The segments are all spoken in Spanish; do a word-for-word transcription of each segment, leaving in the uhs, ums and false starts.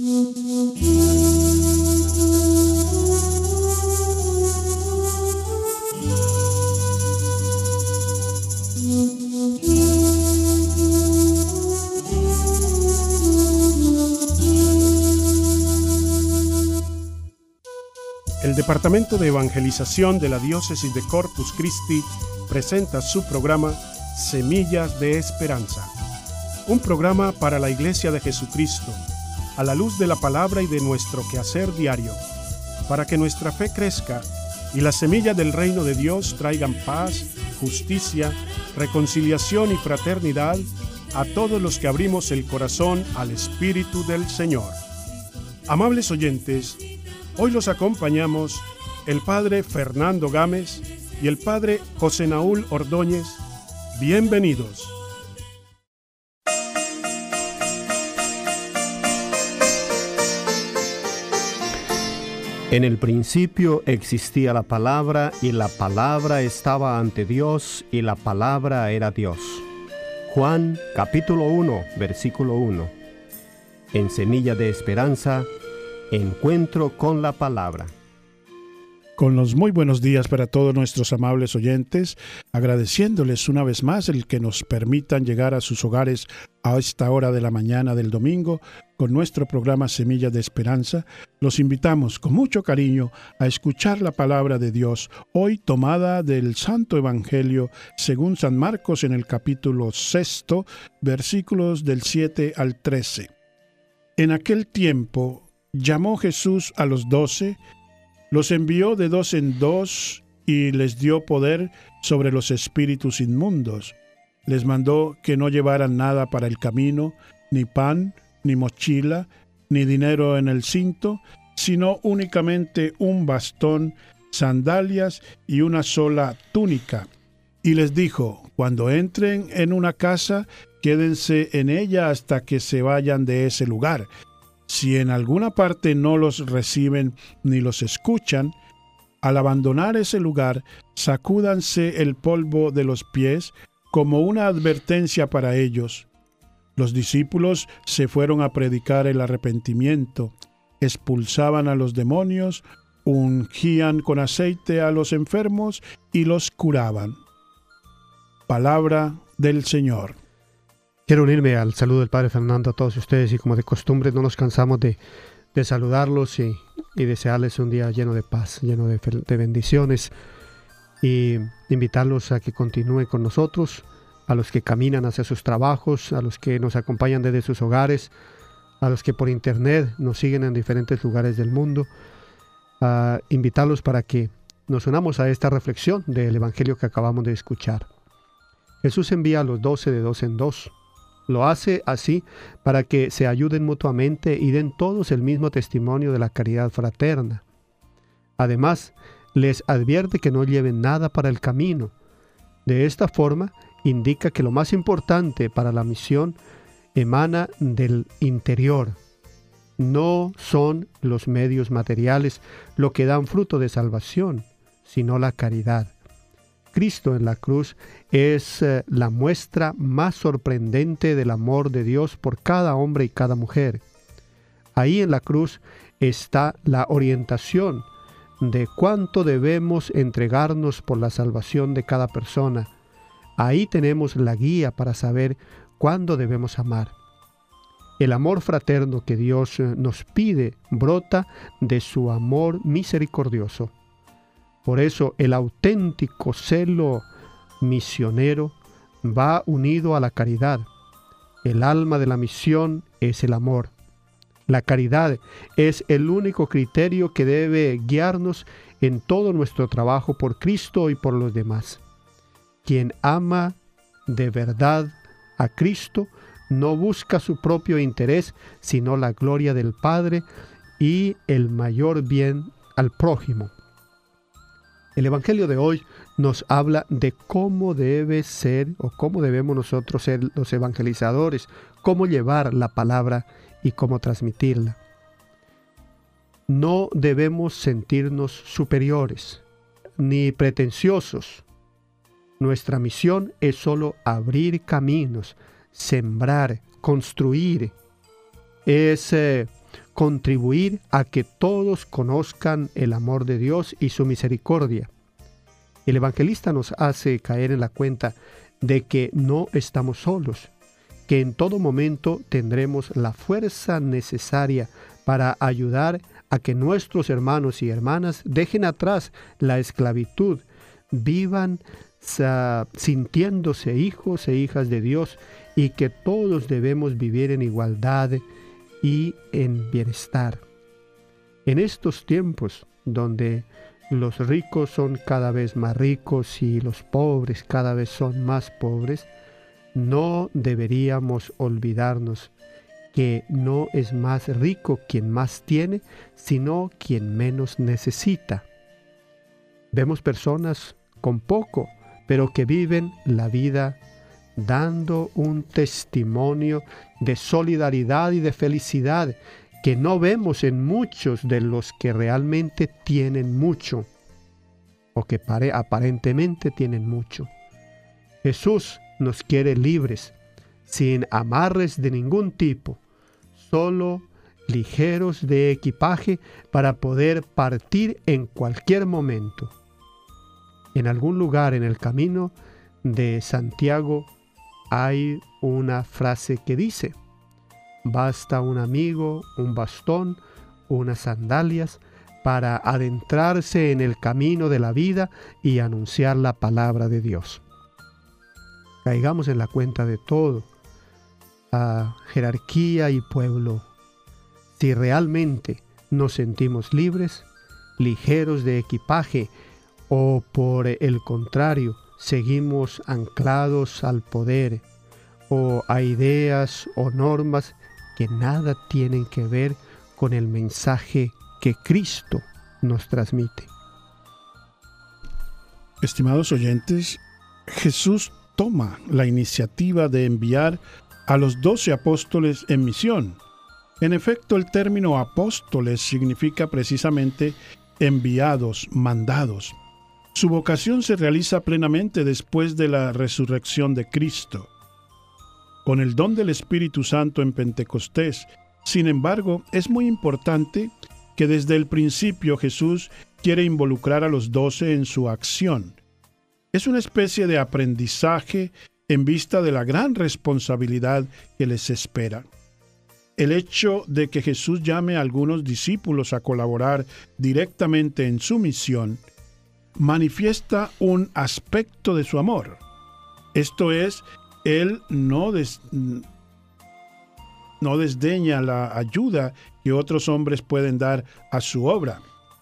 El Departamento de Evangelización de la Diócesis de Corpus Christi presenta su programa Semillas de Esperanza, un programa para la Iglesia de Jesucristo, a la luz de la palabra y de nuestro quehacer diario, para que nuestra fe crezca y las semillas del reino de Dios traigan paz, justicia, reconciliación y fraternidad a todos los que abrimos el corazón al Espíritu del Señor. Amables oyentes, hoy los acompañamos el Padre Fernando Gámez y el Padre José Naúl Ordóñez. Bienvenidos. En el principio existía la palabra, y la palabra estaba ante Dios, y la palabra era Dios. Juan capítulo uno, versículo uno. En Semilla de Esperanza, encuentro con la palabra. Con los muy buenos días para todos nuestros amables oyentes, agradeciéndoles una vez más el que nos permitan llegar a sus hogares a esta hora de la mañana del domingo con nuestro programa Semillas de Esperanza. Los invitamos con mucho cariño a escuchar la palabra de Dios, hoy tomada del Santo Evangelio según San Marcos en el capítulo sexto, versículos del siete al trece. En aquel tiempo llamó Jesús a los doce, los envió de dos en dos y les dio poder sobre los espíritus inmundos. Les mandó que no llevaran nada para el camino, ni pan, ni mochila, ni dinero en el cinto, sino únicamente un bastón, sandalias y una sola túnica. Y les dijo: cuando entren en una casa, quédense en ella hasta que se vayan de ese lugar. Si en alguna parte no los reciben ni los escuchan, al abandonar ese lugar, sacúdanse el polvo de los pies como una advertencia para ellos. Los discípulos se fueron a predicar el arrepentimiento, expulsaban a los demonios, ungían con aceite a los enfermos y los curaban. Palabra del Señor. Quiero unirme al saludo del Padre Fernando a todos ustedes, y como de costumbre no nos cansamos de, de saludarlos y, y desearles un día lleno de paz, lleno de, de bendiciones, y invitarlos a que continúen con nosotros, a los que caminan hacia sus trabajos, a los que nos acompañan desde sus hogares, a los que por internet nos siguen en diferentes lugares del mundo, a invitarlos para que nos unamos a esta reflexión del Evangelio que acabamos de escuchar. Jesús envía a los doce de dos en dos. Lo hace así para que se ayuden mutuamente y den todos el mismo testimonio de la caridad fraterna. Además, les advierte que no lleven nada para el camino. De esta forma, indica que lo más importante para la misión emana del interior. No son los medios materiales lo que dan fruto de salvación, sino la caridad. Cristo en la cruz es eh, la muestra más sorprendente del amor de Dios por cada hombre y cada mujer. Ahí en la cruz está la orientación de cuánto debemos entregarnos por la salvación de cada persona. Ahí tenemos la guía para saber cuándo debemos amar. El amor fraterno que Dios nos pide brota de su amor misericordioso. Por eso el auténtico celo misionero va unido a la caridad. El alma de la misión es el amor. La caridad es el único criterio que debe guiarnos en todo nuestro trabajo por Cristo y por los demás. Quien ama de verdad a Cristo no busca su propio interés, sino la gloria del Padre y el mayor bien al prójimo. El Evangelio de hoy nos habla de cómo debe ser o cómo debemos nosotros ser los evangelizadores, cómo llevar la palabra y cómo transmitirla. No debemos sentirnos superiores ni pretenciosos. Nuestra misión es solo abrir caminos, sembrar, construir. Es eh, contribuir a que todos conozcan el amor de Dios y su misericordia. El evangelista nos hace caer en la cuenta de que no estamos solos, que en todo momento tendremos la fuerza necesaria para ayudar a que nuestros hermanos y hermanas dejen atrás la esclavitud, vivan sa, sintiéndose hijos e hijas de Dios, y que todos debemos vivir en igualdad y en bienestar. En estos tiempos donde los ricos son cada vez más ricos y los pobres cada vez son más pobres, no deberíamos olvidarnos que no es más rico quien más tiene, sino quien menos necesita. Vemos personas con poco, pero que viven la vida dando un testimonio de solidaridad y de felicidad que no vemos en muchos de los que realmente tienen mucho, o que pare, aparentemente tienen mucho. Jesús nos quiere libres, sin amarres de ningún tipo, solo ligeros de equipaje para poder partir en cualquier momento. En algún lugar en el camino de Santiago hay una frase que dice: basta un amigo, un bastón, unas sandalias para adentrarse en el camino de la vida y anunciar la palabra de Dios. Caigamos en la cuenta de todo, a jerarquía y pueblo. Si realmente nos sentimos libres, ligeros de equipaje, o por el contrario, seguimos anclados al poder o a ideas o normas que nada tienen que ver con el mensaje que Cristo nos transmite. Estimados oyentes, Jesús toma la iniciativa de enviar a los doce apóstoles en misión. En efecto, el término apóstoles significa precisamente enviados, mandados. Su vocación se realiza plenamente después de la resurrección de Cristo. Con el don del Espíritu Santo en Pentecostés, sin embargo, es muy importante que desde el principio Jesús quiere involucrar a los doce en su acción. Es una especie de aprendizaje en vista de la gran responsabilidad que les espera. El hecho de que Jesús llame a algunos discípulos a colaborar directamente en su misión manifiesta un aspecto de su amor. Esto es, Él no, des, no desdeña la ayuda que otros hombres pueden dar a su obra.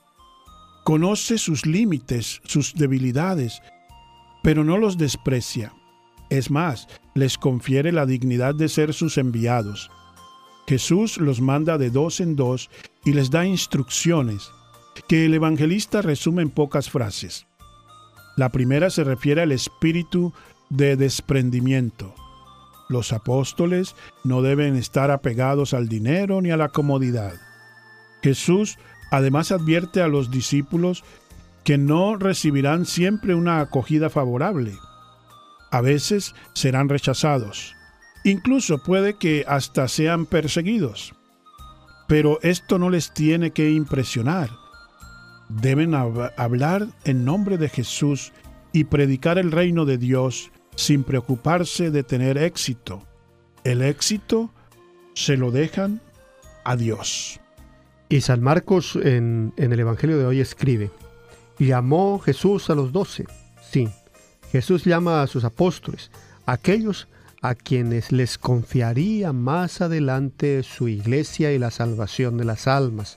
Conoce sus límites, sus debilidades, pero no los desprecia. Es más, les confiere la dignidad de ser sus enviados. Jesús los manda de dos en dos y les da instrucciones que el evangelista resume en pocas frases. La primera se refiere al espíritu de desprendimiento. Los apóstoles no deben estar apegados al dinero ni a la comodidad. Jesús además advierte a los discípulos que no recibirán siempre una acogida favorable. A veces serán rechazados. Incluso puede que hasta sean perseguidos. Pero esto no les tiene que impresionar. Deben hab- hablar en nombre de Jesús y predicar el reino de Dios sin preocuparse de tener éxito. El éxito se lo dejan a Dios. Y San Marcos en, en el Evangelio de hoy escribe: llamó Jesús a los doce. Sí, Jesús llama a sus apóstoles, aquellos a quienes les confiaría más adelante su iglesia y la salvación de las almas.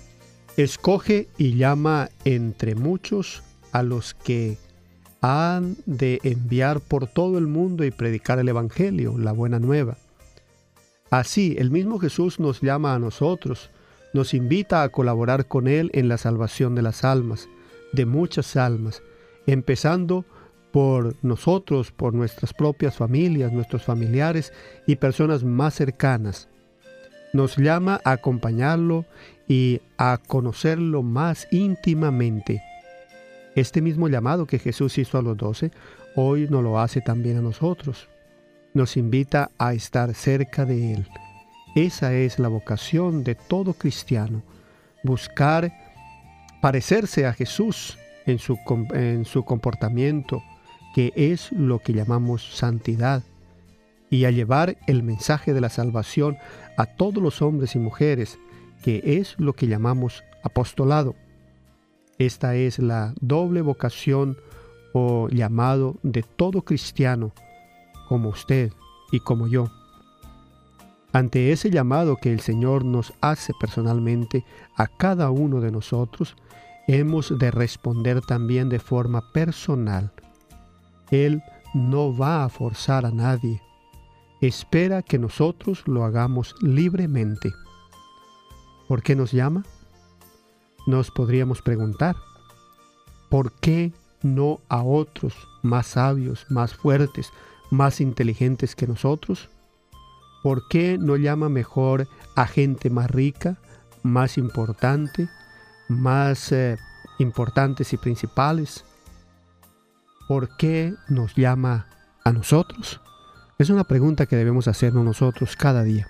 Escoge y llama entre muchos a los que han de enviar por todo el mundo y predicar el Evangelio, la buena nueva. Así, el mismo Jesús nos llama a nosotros, nos invita a colaborar con Él en la salvación de las almas, de muchas almas, empezando por nosotros, por nuestras propias familias, nuestros familiares y personas más cercanas. Nos llama a acompañarlo y a conocerlo más íntimamente. Este mismo llamado que Jesús hizo a los doce, hoy nos lo hace también a nosotros. Nos invita a estar cerca de Él Esa es la vocación de todo cristiano, buscar parecerse a Jesús en su, en su comportamiento, que es lo que llamamos santidad, y a llevar el mensaje de la salvación a todos los hombres y mujeres, que es lo que llamamos apostolado. Esta es la doble vocación o llamado de todo cristiano, como usted y como yo. Ante ese llamado que el Señor nos hace personalmente a cada uno de nosotros, hemos de responder también de forma personal. Él no va a forzar a nadie. Espera que nosotros lo hagamos libremente. ¿Por qué nos llama? Nos podríamos preguntar, ¿por qué no a otros más sabios, más fuertes, más inteligentes que nosotros? ¿Por qué no llama mejor a gente más rica, más importante, más eh, importantes y principales? ¿Por qué nos llama a nosotros? Es una pregunta que debemos hacernos nosotros cada día.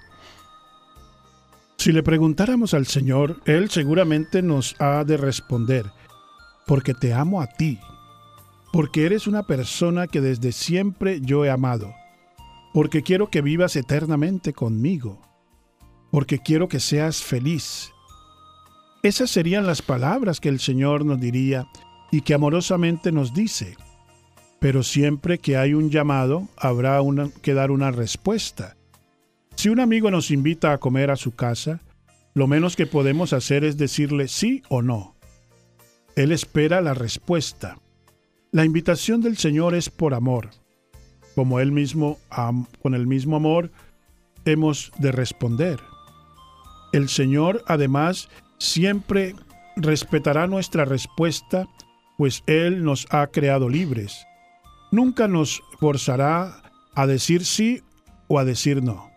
Si le preguntáramos al Señor, Él seguramente nos ha de responder, porque te amo a ti, porque eres una persona que desde siempre yo he amado, porque quiero que vivas eternamente conmigo, porque quiero que seas feliz. Esas serían las palabras que el Señor nos diría y que amorosamente nos dice. Pero siempre que hay un llamado, habrá una, que dar una respuesta. Si un amigo nos invita a comer a su casa, lo menos que podemos hacer es decirle sí o no. Él espera la respuesta. La invitación del Señor es por amor. Como Él mismo, con el mismo amor, hemos de responder. El Señor, además, siempre respetará nuestra respuesta, pues Él nos ha creado libres. Nunca nos forzará a decir sí o a decir no.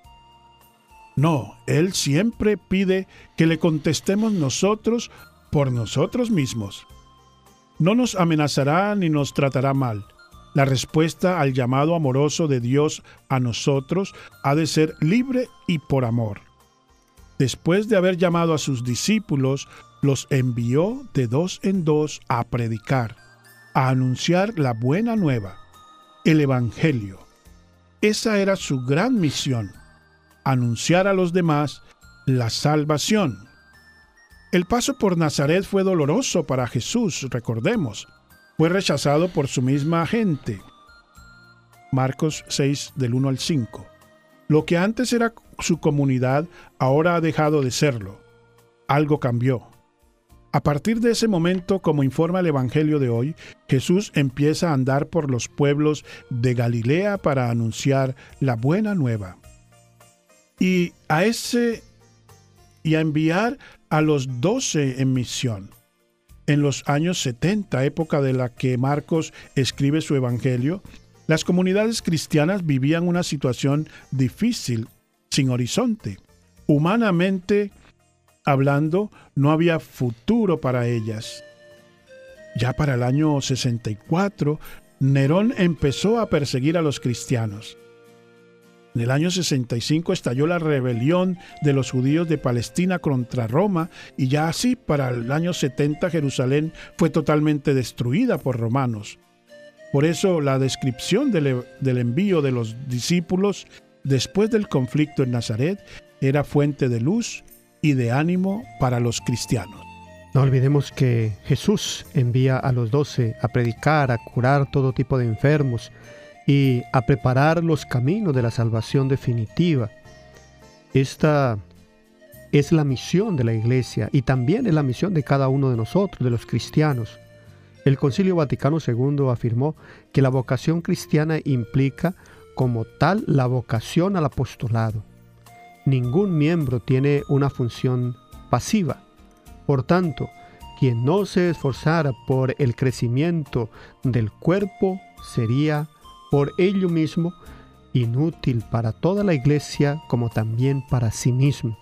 No, Él siempre pide que le contestemos nosotros por nosotros mismos. No nos amenazará ni nos tratará mal. La respuesta al llamado amoroso de Dios a nosotros ha de ser libre y por amor. Después de haber llamado a sus discípulos, los envió de dos en dos a predicar, a anunciar la buena nueva, el Evangelio. Esa era su gran misión, anunciar a los demás la salvación. El paso por Nazaret fue doloroso para Jesús, recordemos. Fue rechazado por su misma gente. Marcos seis, del uno al cinco. Lo que antes era su comunidad, ahora ha dejado de serlo. Algo cambió. A partir de ese momento, como informa el Evangelio de hoy, Jesús empieza a andar por los pueblos de Galilea para anunciar la buena nueva. Y a ese y a enviar a los doce en misión. En los años setenta, época de la que Marcos escribe su Evangelio, las comunidades cristianas vivían una situación difícil, sin horizonte. Humanamente hablando, no había futuro para ellas. Ya para el año sesenta y cuatro, Nerón empezó a perseguir a los cristianos. En el año sesenta y cinco estalló la rebelión de los judíos de Palestina contra Roma, y ya así para el año setenta Jerusalén fue totalmente destruida por romanos. Por eso la descripción del, del envío de los discípulos después del conflicto en Nazaret era fuente de luz y de ánimo para los cristianos. No olvidemos que Jesús envía a los doce a predicar, a curar todo tipo de enfermos y a preparar los caminos de la salvación definitiva. Esta es la misión de la Iglesia y también es la misión de cada uno de nosotros, de los cristianos. El Concilio Vaticano segundo afirmó que la vocación cristiana implica como tal la vocación al apostolado. Ningún miembro tiene una función pasiva. Por tanto, quien no se esforzara por el crecimiento del cuerpo sería por ello mismo inútil para toda la Iglesia como también para sí mismo.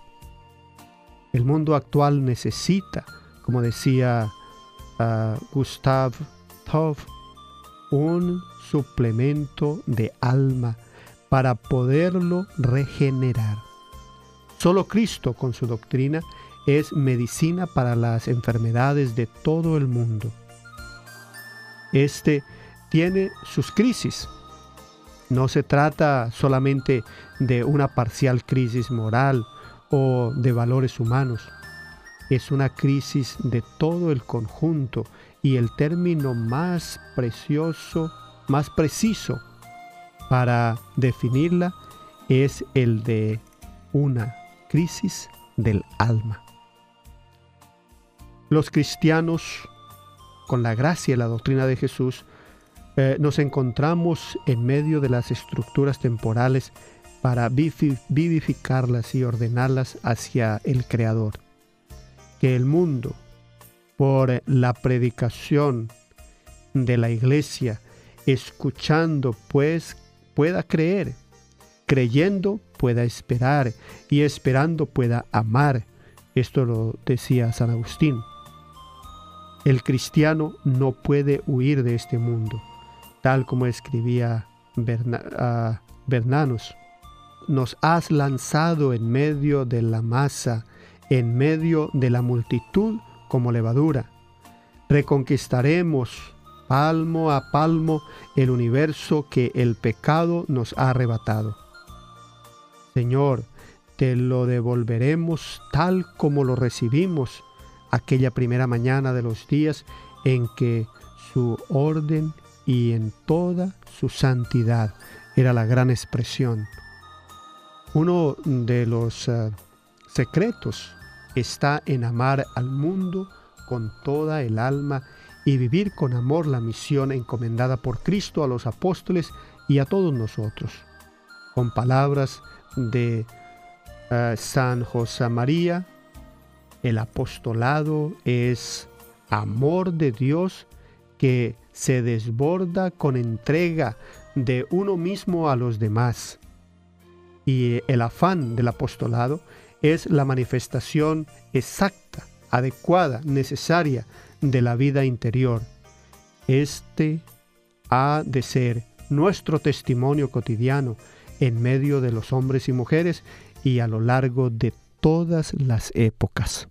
El mundo actual necesita, como decía uh, Gustav Toff, un suplemento de alma para poderlo regenerar. Solo Cristo con su doctrina es medicina para las enfermedades de todo el mundo. Este tiene sus crisis. No se trata solamente de una parcial crisis moral o de valores humanos. Es una crisis de todo el conjunto, y el término más precioso, más preciso para definirla es el de una crisis del alma. Los cristianos, con la gracia y la doctrina de Jesús, eh, nos encontramos en medio de las estructuras temporales para vivificarlas y ordenarlas hacia el Creador. Que el mundo, por la predicación de la Iglesia, escuchando pues pueda creer, creyendo pueda esperar, y esperando pueda amar. Esto lo decía San Agustín. El cristiano no puede huir de este mundo, tal como escribía Berna, uh, Bernanos. Nos has lanzado en medio de la masa, en medio de la multitud como levadura. Reconquistaremos palmo a palmo el universo que el pecado nos ha arrebatado. Señor, te lo devolveremos tal como lo recibimos aquella primera mañana de los días en que su orden y en toda su santidad era la gran expresión. Uno de los uh, secretos está en amar al mundo con toda el alma y vivir con amor la misión encomendada por Cristo a los apóstoles y a todos nosotros. Con palabras de uh, San José María, el apostolado es amor de Dios que se desborda con entrega de uno mismo a los demás. Y el afán del apostolado es la manifestación exacta, adecuada, necesaria de la vida interior. Este ha de ser nuestro testimonio cotidiano en medio de los hombres y mujeres y a lo largo de todas las épocas.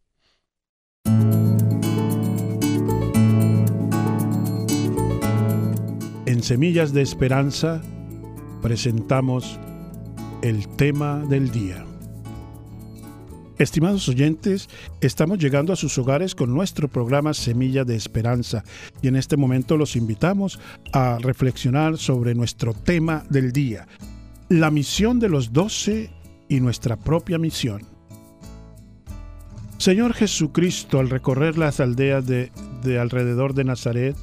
En Semillas de Esperanza presentamos el tema del día. Estimados oyentes, estamos llegando a sus hogares con nuestro programa Semilla de Esperanza, y en este momento los invitamos a reflexionar sobre nuestro tema del día, la misión de los doce y nuestra propia misión. Señor Jesucristo, al recorrer las aldeas de, de alrededor de Nazaret,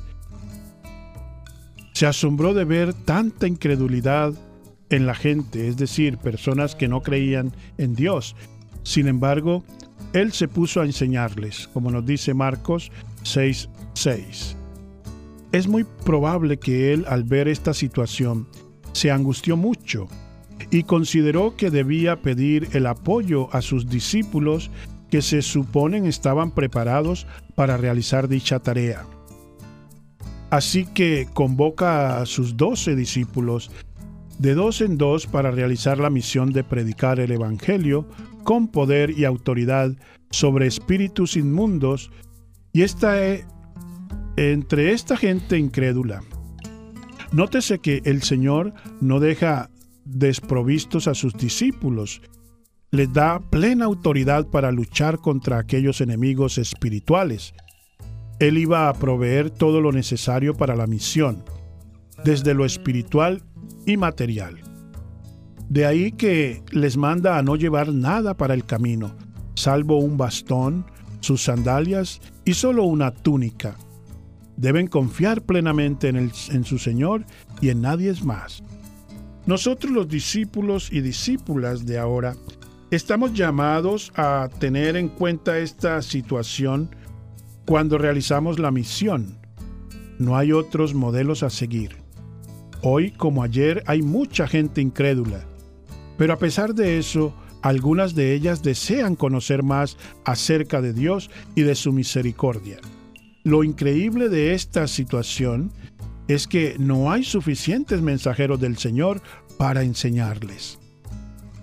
se asombró de ver tanta incredulidad en la gente, es decir, personas que no creían en Dios. Sin embargo, Él se puso a enseñarles, como nos dice Marcos seis seis. Es muy probable que Él, al ver esta situación, se angustió mucho y consideró que debía pedir el apoyo a sus discípulos que se suponen estaban preparados para realizar dicha tarea. Así que convoca a sus doce discípulos de dos en dos para realizar la misión de predicar el Evangelio con poder y autoridad sobre espíritus inmundos, y esta es entre esta gente incrédula. Nótese que el Señor no deja desprovistos a sus discípulos, les da plena autoridad para luchar contra aquellos enemigos espirituales. Él iba a proveer todo lo necesario para la misión, desde lo espiritual y material. De ahí que les manda a no llevar nada para el camino, salvo un bastón, sus sandalias y solo una túnica. Deben confiar plenamente en, el, en su Señor y en nadie más. Nosotros, los discípulos y discípulas de ahora, estamos llamados a tener en cuenta esta situación cuando realizamos la misión. No hay otros modelos a seguir. Hoy, como ayer, hay mucha gente incrédula, pero a pesar de eso, algunas de ellas desean conocer más acerca de Dios y de su misericordia. Lo increíble de esta situación es que no hay suficientes mensajeros del Señor para enseñarles.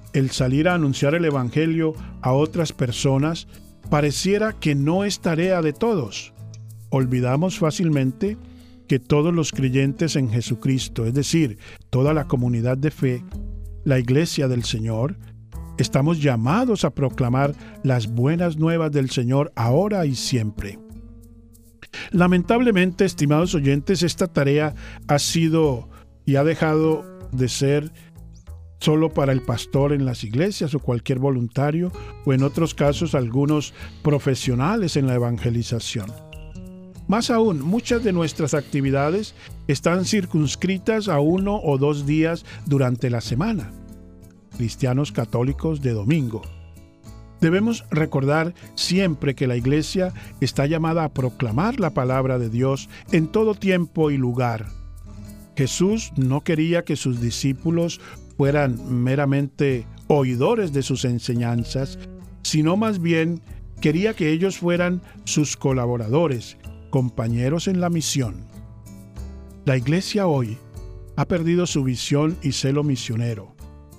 el salir a anunciar el Evangelio a otras personas pareciera que no es tarea de todos. Olvidamos fácilmente que todos los creyentes en Jesucristo, es decir, toda la comunidad de fe, la Iglesia del Señor, estamos llamados a proclamar las buenas nuevas del Señor ahora y siempre. Lamentablemente, estimados oyentes, esta tarea ha sido y ha dejado de ser solo para el pastor en las iglesias o cualquier voluntario, o en otros casos algunos profesionales en la evangelización. Más aún, muchas de nuestras actividades están circunscritas a uno o dos días durante la semana. Cristianos católicos de domingo. Debemos recordar siempre que la Iglesia está llamada a proclamar la palabra de Dios en todo tiempo y lugar. Jesús no quería que sus discípulos fueran meramente oidores de sus enseñanzas, sino más bien quería que ellos fueran sus colaboradores, compañeros en la misión. La Iglesia hoy ha perdido su visión y celo misionero.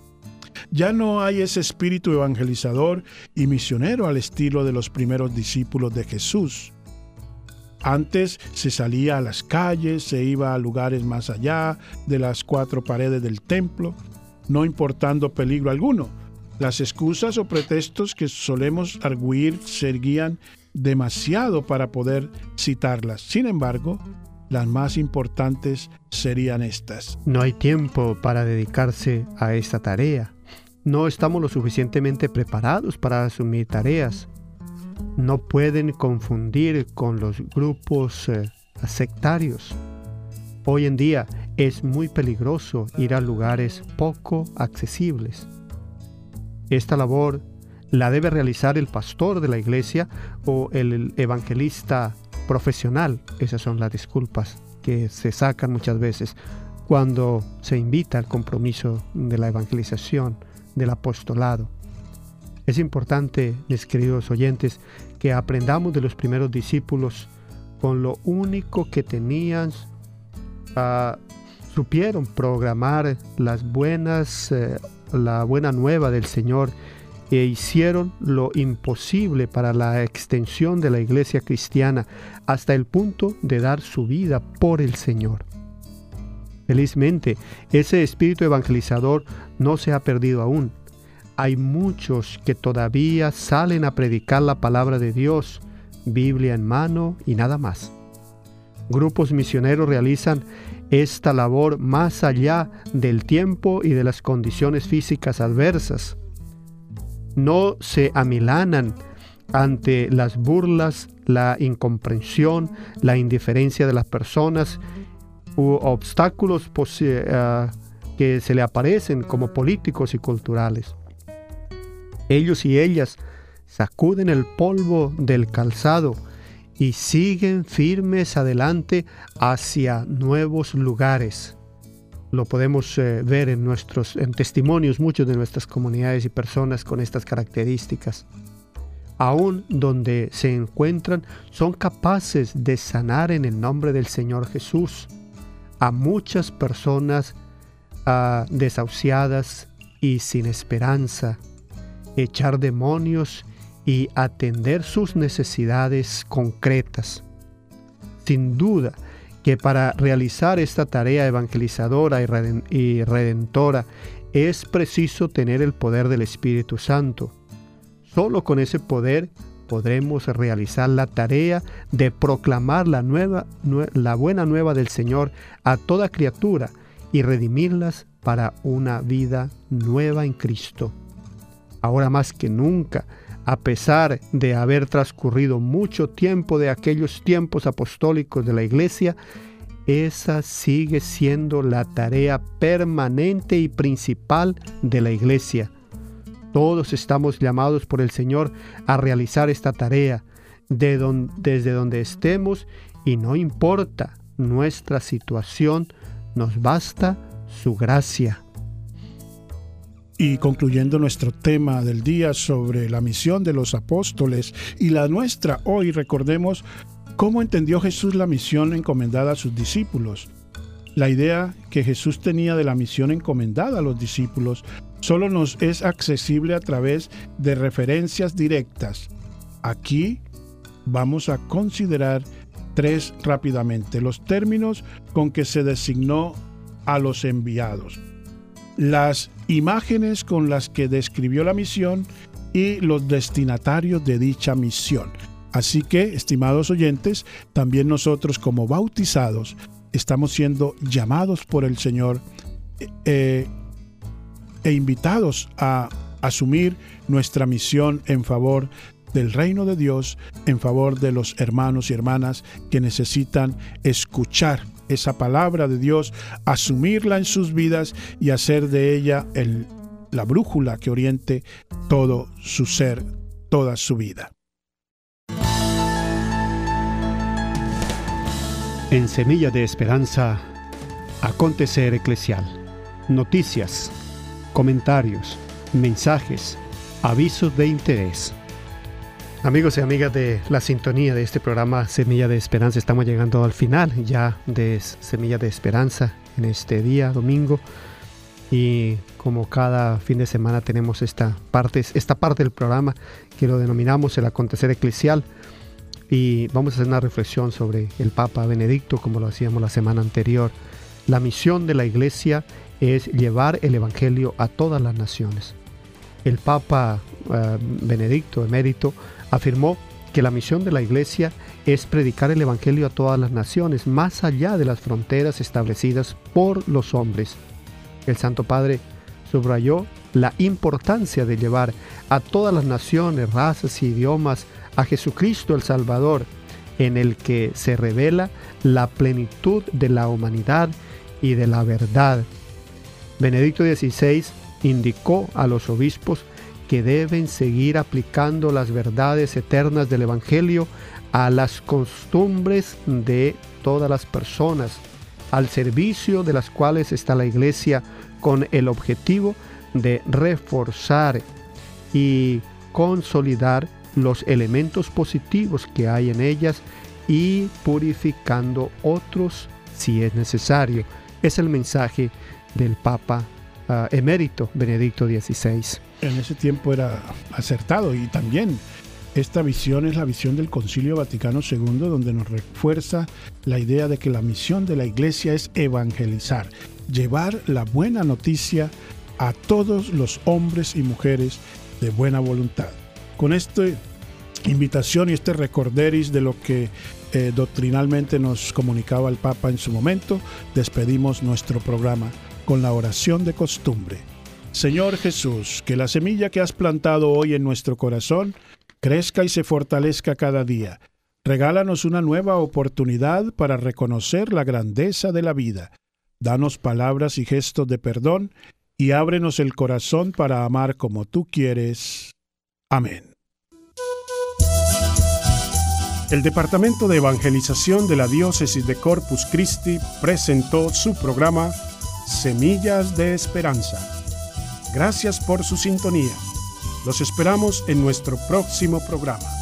Ya no hay ese espíritu evangelizador y misionero al estilo de los primeros discípulos de Jesús. Antes se salía a las calles, se iba a lugares más allá de las cuatro paredes del templo, no importando peligro alguno. Las excusas o pretextos que solemos arguir seguían demasiado para poder citarlas. Sin embargo, las más importantes serían estas. No hay tiempo para dedicarse a esta tarea. No estamos lo suficientemente preparados para asumir tareas. No pueden confundir con los grupos eh, sectarios. Hoy en día es muy peligroso ir a lugares poco accesibles. Esta labor la debe realizar el pastor de la iglesia o el evangelista profesional. Esas son las disculpas que se sacan muchas veces cuando se invita al compromiso de la evangelización, del apostolado. Es importante, mis queridos oyentes, que aprendamos de los primeros discípulos con lo único que tenían. Uh, supieron programar las buenas, eh, la buena nueva del Señor e hicieron lo imposible para la extensión de la iglesia cristiana hasta el punto de dar su vida por el Señor. Felizmente, ese espíritu evangelizador no se ha perdido aún. Hay muchos que todavía salen a predicar la palabra de Dios, Biblia en mano y nada más. Grupos misioneros realizan esta labor más allá del tiempo y de las condiciones físicas adversas. No se amilanan ante las burlas, la incomprensión, la indiferencia de las personas u obstáculos uh, que se le aparecen como políticos y culturales. Ellos y ellas sacuden el polvo del calzado y siguen firmes adelante hacia nuevos lugares. Lo podemos eh, ver en nuestros en testimonios, muchos de nuestras comunidades y personas con estas características. Aún donde se encuentran, son capaces de sanar en el nombre del Señor Jesús a muchas personas uh, desahuciadas y sin esperanza, echar demonios y atender sus necesidades concretas. Sin duda que para realizar esta tarea evangelizadora y redentora es preciso tener el poder del Espíritu Santo. Solo con ese poder podremos realizar la tarea de proclamar la, nueva, la buena nueva del Señor a toda criatura y redimirlas para una vida nueva en Cristo. Ahora más que nunca, a pesar de haber transcurrido mucho tiempo de aquellos tiempos apostólicos de la Iglesia, esa sigue siendo la tarea permanente y principal de la Iglesia. Todos estamos llamados por el Señor a realizar esta tarea de don, desde donde estemos, y no importa nuestra situación, nos basta su gracia. Y concluyendo nuestro tema del día sobre la misión de los apóstoles y la nuestra hoy, recordemos cómo entendió Jesús la misión encomendada a sus discípulos. La idea que Jesús tenía de la misión encomendada a los discípulos solo nos es accesible a través de referencias directas. Aquí vamos a considerar tres rápidamente: los términos con que se designó a los enviados, las imágenes con las que describió la misión y los destinatarios de dicha misión. Así que, estimados oyentes, también nosotros como bautizados estamos siendo llamados por el Señor eh, e invitados a asumir nuestra misión en favor del reino de Dios, en favor de los hermanos y hermanas que necesitan escuchar esa palabra de Dios, asumirla en sus vidas y hacer de ella el, la brújula que oriente todo su ser, toda su vida. En Semilla de Esperanza, acontecer eclesial, noticias, comentarios, mensajes, avisos de interés. Amigos y amigas de la sintonía de este programa Semilla de Esperanza, estamos llegando al final ya de Semilla de Esperanza en este día domingo, y como cada fin de semana tenemos esta parte, esta parte del programa que lo denominamos el acontecer eclesial, y vamos a hacer una reflexión sobre el Papa Benedicto, como lo hacíamos la semana anterior. La misión de la Iglesia es llevar el Evangelio a todas las naciones. El Papa uh, Benedicto emérito afirmó que la misión de la Iglesia es predicar el Evangelio a todas las naciones, más allá de las fronteras establecidas por los hombres. El Santo Padre subrayó la importancia de llevar a todas las naciones, razas y idiomas a Jesucristo el Salvador, en el que se revela la plenitud de la humanidad y de la verdad. Benedicto dieciséis indicó a los obispos que deben seguir aplicando las verdades eternas del Evangelio a las costumbres de todas las personas, al servicio de las cuales está la Iglesia, con el objetivo de reforzar y consolidar los elementos positivos que hay en ellas y purificando otros si es necesario. Es el mensaje del Papa uh, emérito Benedicto dieciséis. En ese tiempo era acertado, y también esta visión es la visión del Concilio Vaticano segundo, donde nos refuerza la idea de que la misión de la Iglesia es evangelizar, llevar la buena noticia a todos los hombres y mujeres de buena voluntad. Con esta invitación y este recorderis de lo que eh, doctrinalmente nos comunicaba el Papa en su momento, despedimos nuestro programa con la oración de costumbre. Señor Jesús, que la semilla que has plantado hoy en nuestro corazón crezca y se fortalezca cada día. Regálanos una nueva oportunidad para reconocer la grandeza de la vida. Danos palabras y gestos de perdón y ábrenos el corazón para amar como tú quieres. Amén. El Departamento de Evangelización de la Diócesis de Corpus Christi presentó su programa Semillas de Esperanza. Gracias por su sintonía. Los esperamos en nuestro próximo programa.